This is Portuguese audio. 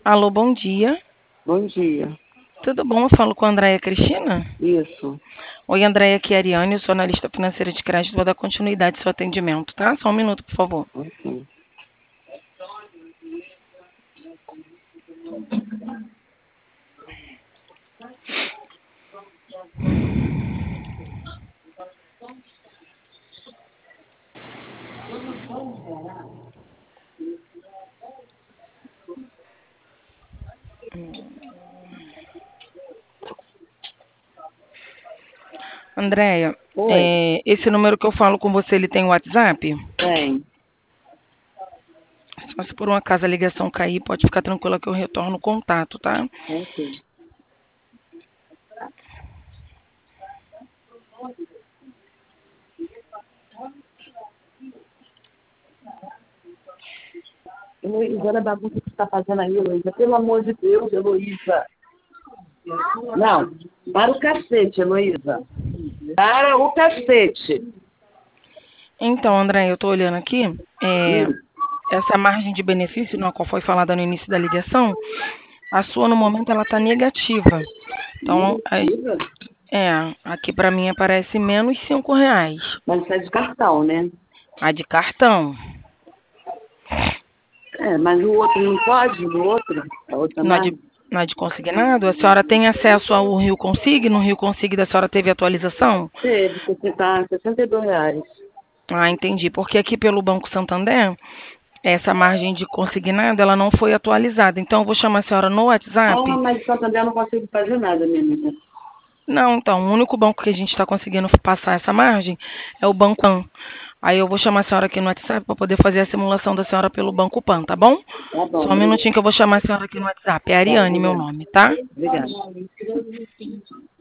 Alô, bom dia. Bom dia. Tudo bom? Eu falo com a Andréia Cristina? Isso. Oi, Andréia, aqui é a Ariane, eu sou analista financeira de crédito, vou dar continuidade ao seu atendimento, tá? Só um minuto, por favor. Ok. Andréia, Oi. esse número que eu falo com você, ele tem WhatsApp? Tem. Só se por um acaso a ligação cair, pode ficar tranquila que eu retorno o contato, tá? Ok. Heloísa, olha a bagunça que você está fazendo aí, Heloísa. Pelo amor de Deus, Heloísa. Não, para o cacete, Heloísa. Para o cacete. Então, Andréia, eu estou olhando aqui, Hum. essa margem de benefício, na qual foi falada no início da ligação, a sua, no momento, ela está negativa. Então, Negativa? aqui para mim aparece menos R$ 5. Mas isso é de cartão, né? A de cartão. É, mas o outro não pode? O outro? A outra Na de, margem? na de consignado, a senhora tem acesso ao Rio Consig? No Rio Consig da senhora teve atualização? Teve, porque tá R$ 62. Ah, entendi. Porque aqui pelo Banco Santander, essa margem de consignado, ela não foi atualizada. Então, eu vou chamar a senhora no Ah, WhatsApp. mas Santander eu não consigo fazer nada, minha amiga. Não, então, o único banco que a gente está conseguindo passar essa margem é o Banco Pan. Aí eu vou chamar a senhora aqui no WhatsApp para poder fazer a simulação da senhora pelo Banco Pan, tá bom? Tá bom, Só um minutinho que eu vou chamar a senhora aqui no WhatsApp. É tá, Ariane, meu obrigada. nome, tá? Obrigada.